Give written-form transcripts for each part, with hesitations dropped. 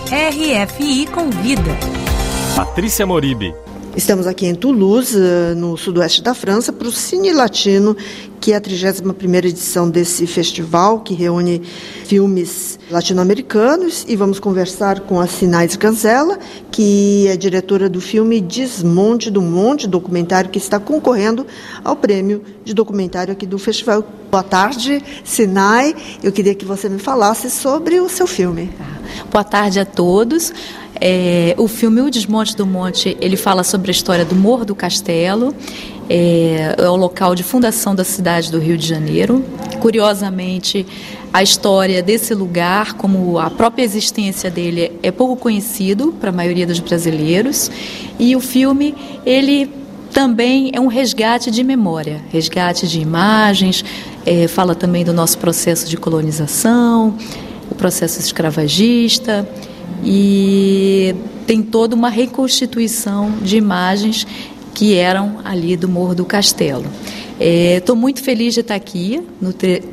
RFI Convida. Patrícia Moribe. Estamos aqui em Toulouse, no sudoeste da França, para o Cine Latino, que é a 31ª edição desse festival, que reúne filmes latino-americanos. E vamos conversar com a Sinay Sganzella, que é diretora do filme Desmonte do Monte, documentário que está concorrendo ao prêmio de documentário aqui do festival. Boa tarde, Sinay. Eu queria que você me falasse sobre o seu filme. Boa tarde a todos. O filme O Desmonte do Monte, ele fala sobre a história do Morro do Castelo, é o local de fundação da cidade do Rio de Janeiro. Curiosamente, a história desse lugar, como a própria existência dele, é pouco conhecido para a maioria dos brasileiros, e o filme, ele também é um resgate de memória, resgate de imagens, fala também do nosso processo de colonização, o processo escravagista, e tem toda uma reconstituição de imagens que eram ali do Morro do Castelo. Estou muito feliz de estar aqui no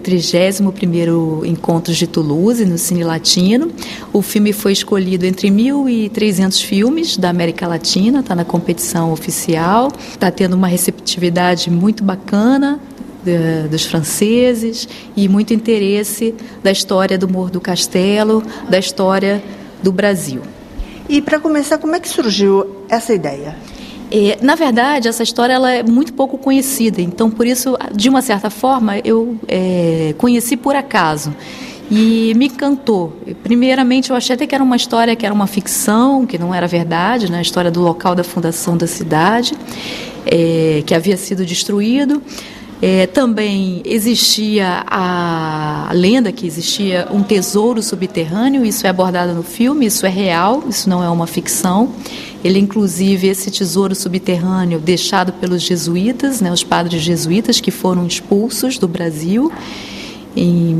31º Encontros de Toulouse, no Cine Latino. O filme foi escolhido entre 1.300 filmes da América Latina, está na competição oficial, está tendo uma receptividade muito bacana dos franceses e muito interesse da história do Morro do Castelo, da história do Brasil. E para começar, como é que surgiu essa ideia? Na verdade, essa história ela é muito pouco conhecida, então por isso, de uma certa forma, eu conheci por acaso e me encantou. Primeiramente, eu achei até que era uma história que era uma ficção, que não era verdade, né? A história do local da fundação da cidade, que havia sido destruído. Também existia a lenda que existia um tesouro subterrâneo, isso é abordado no filme, isso é real, isso não é uma ficção. Ele, inclusive, esse tesouro subterrâneo deixado pelos jesuítas, né, os padres jesuítas que foram expulsos do Brasil em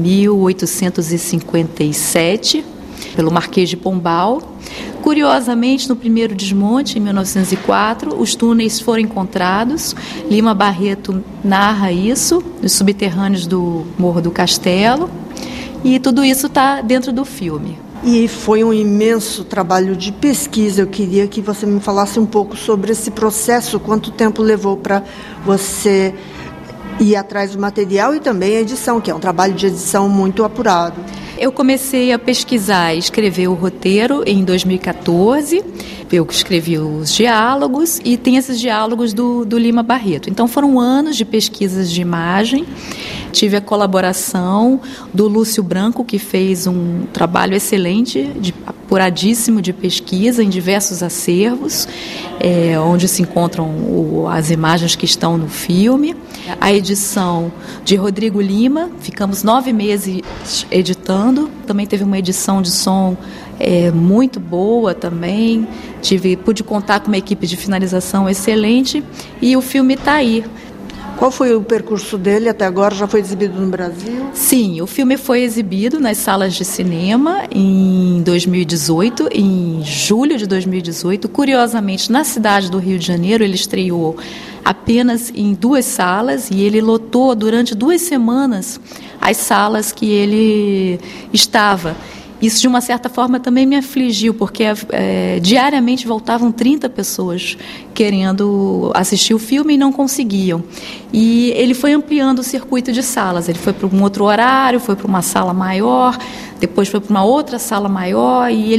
1857, pelo Marquês de Pombal. Curiosamente, no primeiro desmonte, em 1904, os túneis foram encontrados. Lima Barreto narra isso, nos subterrâneos do Morro do Castelo, e tudo isso está dentro do filme. E foi um imenso trabalho de pesquisa. Eu queria que você me falasse um pouco sobre esse processo, quanto tempo levou para você ir atrás do material e também a edição, que é um trabalho de edição muito apurado. Eu comecei a pesquisar e escrever o roteiro em 2014, eu escrevi os diálogos e tem esses diálogos do Lima Barreto. Então foram anos de pesquisas de imagem, tive a colaboração do Lúcio Branco, que fez um trabalho excelente, apuradíssimo de pesquisa em diversos acervos, onde se encontram as imagens que estão no filme. A edição de Rodrigo Lima, ficamos 9 meses editando, também teve uma edição de som muito boa também, pude contar com uma equipe de finalização excelente e o filme está aí. Qual foi o percurso dele até agora? Já foi exibido no Brasil? Sim, o filme foi exibido nas salas de cinema em 2018, em julho de 2018. Curiosamente, na cidade do Rio de Janeiro, ele estreou apenas em 2 salas e ele lotou durante 2 semanas as salas que ele estava. Isso, de uma certa forma, também me afligiu, porque diariamente voltavam 30 pessoas querendo assistir o filme e não conseguiam. E ele foi ampliando o circuito de salas. Ele foi para um outro horário, foi para uma sala maior, depois foi para uma outra sala maior, e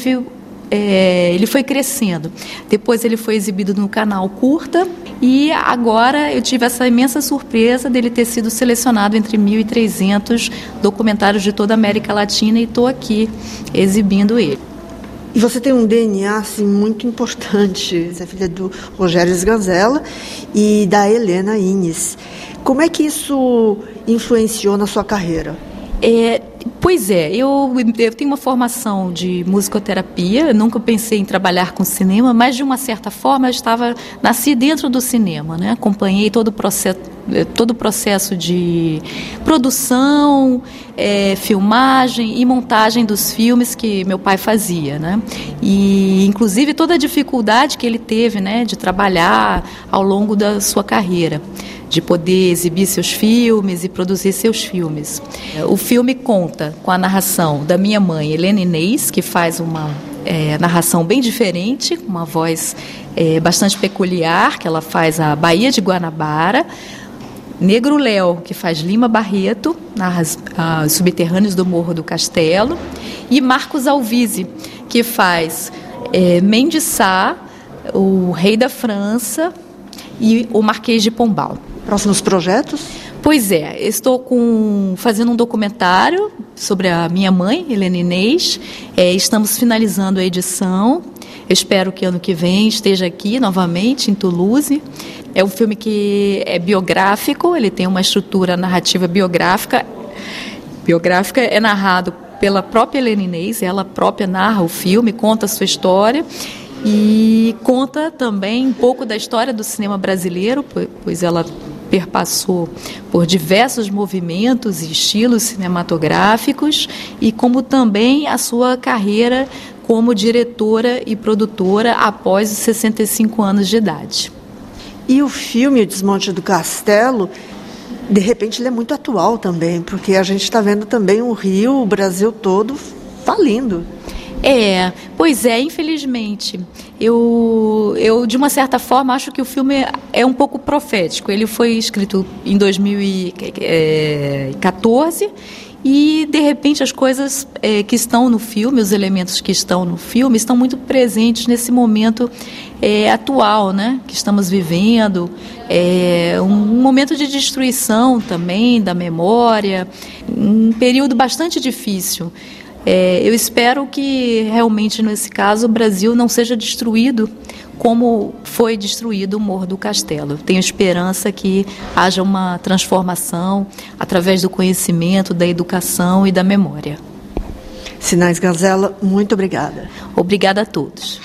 ele foi crescendo. Depois ele foi exibido no canal Curta, e agora eu tive essa imensa surpresa dele ter sido selecionado entre 1.300 documentários de toda a América Latina, e estou aqui exibindo ele. E você tem um DNA assim, muito importante, você é filha do Rogério Sganzella e da Helena Innes. Como é que isso influenciou na sua carreira? Pois é, eu tenho uma formação de musicoterapia, eu nunca pensei em trabalhar com cinema, mas de uma certa forma eu nasci dentro do cinema, né? Acompanhei todo o processo de produção, filmagem e montagem dos filmes que meu pai fazia, né? E inclusive toda a dificuldade que ele teve, né, de trabalhar ao longo da sua carreira. de poder exibir seus filmes e produzir seus filmes. O filme conta com a narração da minha mãe, Helena Inês, que faz uma narração bem diferente, com uma voz bastante peculiar, que ela faz a Baía de Guanabara. Negro Léo, que faz Lima Barreto, narra os subterrâneos do Morro do Castelo. E Marcos Alvise, que faz Mendes Sá, o Rei da França e o Marquês de Pombal. Próximos projetos? Pois é, estou fazendo um documentário sobre a minha mãe, Helena Inês. Estamos finalizando a edição. Eu espero que ano que vem esteja aqui novamente, em Toulouse. É um filme que é biográfico, ele tem uma estrutura narrativa biográfica. Biográfica é narrado pela própria Helena Inês, ela própria narra o filme, conta a sua história. E conta também um pouco da história do cinema brasileiro, pois ela perpassou por diversos movimentos e estilos cinematográficos, e como também a sua carreira como diretora e produtora após os 65 anos de idade. E o filme O Desmonte do Castelo, de repente ele é muito atual também, porque a gente está vendo também o Rio, o Brasil todo falindo. Pois é, infelizmente. Eu, de uma certa forma, acho que o filme é um pouco profético. Ele foi escrito em 2014 e, de repente, as coisas que estão no filme, os elementos que estão no filme, estão muito presentes nesse momento atual, né, que estamos vivendo. Um momento de destruição também da memória, um período bastante difícil. Eu espero que realmente nesse caso o Brasil não seja destruído como foi destruído o Morro do Castelo. Tenho esperança que haja uma transformação através do conhecimento, da educação e da memória. Sinais Gazella, muito obrigada. Obrigada a todos.